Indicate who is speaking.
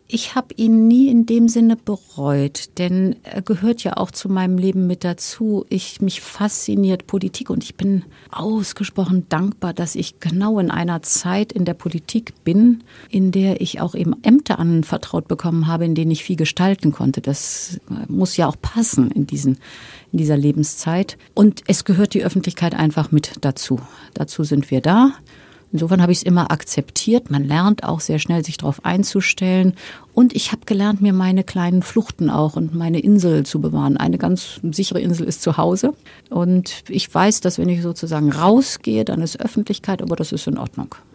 Speaker 1: Ich habe ihn nie in dem Sinne bereut, denn er gehört ja auch zu meinem Leben mit dazu. Mich fasziniert Politik und ich bin ausgesprochen dankbar, dass ich genau in einer Zeit in der Politik bin, in der ich auch eben Ämter anvertraut bekommen habe, in denen ich viel gestalten konnte. Das muss ja auch passen in dieser Lebenszeit. Und es gehört die Öffentlichkeit einfach mit dazu. Dazu sind wir da. Insofern habe ich es immer akzeptiert. Man lernt auch sehr schnell, sich darauf einzustellen. Und ich habe gelernt, mir meine kleinen Fluchten auch und meine Insel zu bewahren. Eine ganz sichere Insel ist zu Hause. Und ich weiß, dass wenn ich sozusagen rausgehe, dann ist Öffentlichkeit, aber das ist in Ordnung.